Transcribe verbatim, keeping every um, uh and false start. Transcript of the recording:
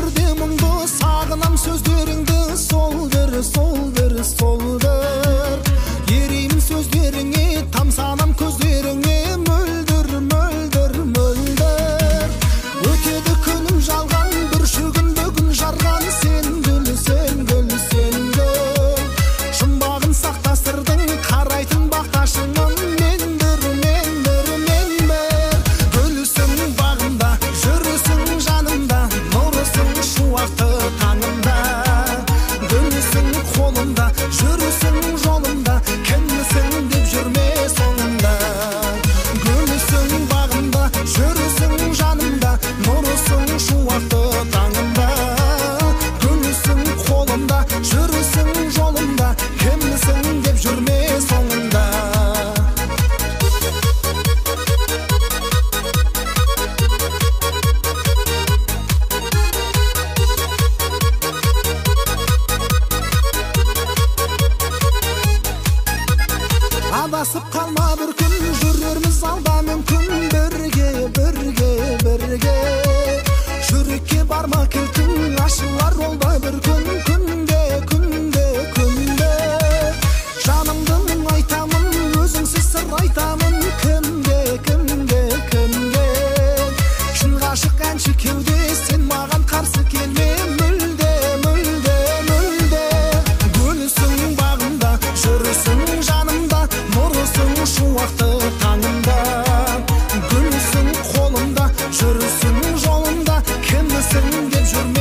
өмірде мұңды сағынам сөздеріңді, солдыр, солдыр, солдыр. Ереймін сөздеріңе, тамсанам көздеріңе, мөлдір, мөлдір, мөлдір. Өтеді күнім жалған, бүршігін бүгін жарған, сен гүл, сен гүл, сен гүл. Жұмбағын сақтастырдың, қарайтын бақташыңмын, мендір, мендір, менбір. Гүлсің бағымда, жүрісің жанымда, нұрысың шуақты таңымда. Гүлсің қолымда, жүрісің жолымда, кімсің деп жүрме соңында. Гүлсің бағымда, жүрісің жанымда, нұрысың шуақты таңымда. Гүлсің қолымда, жүрісің жолымда, кімсің деп жүрме соңында. Адасып қалма бір күн, жүрерміз алда мүмкін, бірге, бірге, бірге. Жүрекке барма кілтің, ашылар ол да бір күн, күнде, күнде, күнде. Жанымды мұң айтамын, өзіңсіз сыр айтамын, кімге, кімге, кімге. Шын ғашық әнші кеуде, сен маған қарсы келме, мүлде, мүлде, мүлде. Гүлсің бағымда, жүрісің жанымда, нұрысың шуақты таңымда. Гүлсің қолымда, жүрісің жолымда, кімсің деп жүрме